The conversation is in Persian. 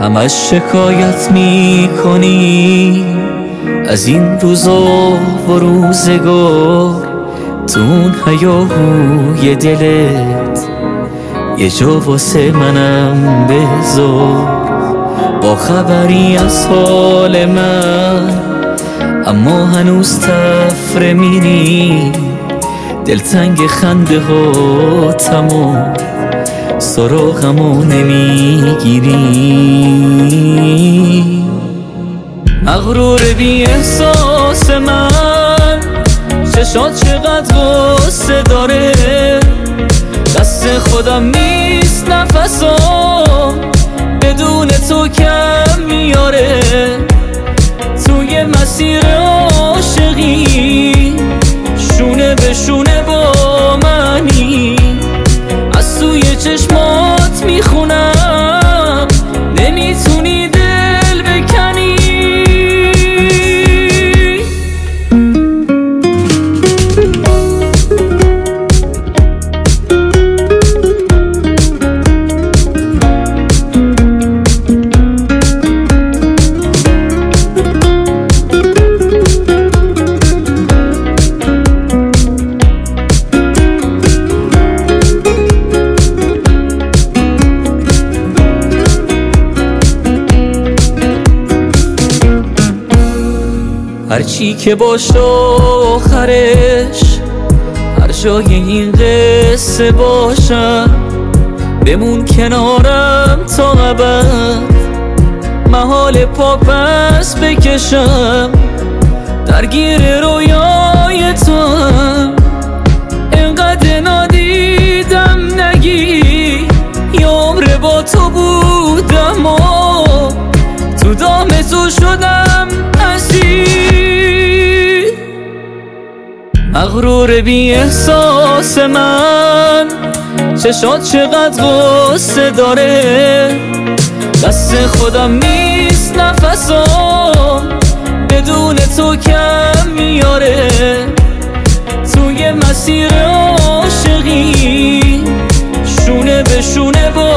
همش شکایت میکنی از این روزا و روزگار، تو اون هیاهوی دلت یه جا واسه منم بذار. با خبری از حال من اما هنوز تفره میری، دلتنگ خنده ها تمام سراغمو نمیگیری. مغرور بی احساس من، چشات چقدر غصه داره، دست خودم نیست نفسام بدون تو کم میاره. توی مسیر عاشقی شونه به شونه با منی، از توی چشمات میخونم نمیتونی دل بکنی. هرچی که باشه آخرش هر جای این قصه باشم، بمون کنارم تا ابد، محال پا پس بکشم. درگیر رویای تو هم اینقدر نادیدم نگی، یه عمر با تو بودم و تو دام تو شدم اسیر. مغرور بی احساس من، چشات چقدر غصه داره، دست خودم نیست نفسام بدون تو کم میاره. توی مسیر عاشقی شونه به شونه با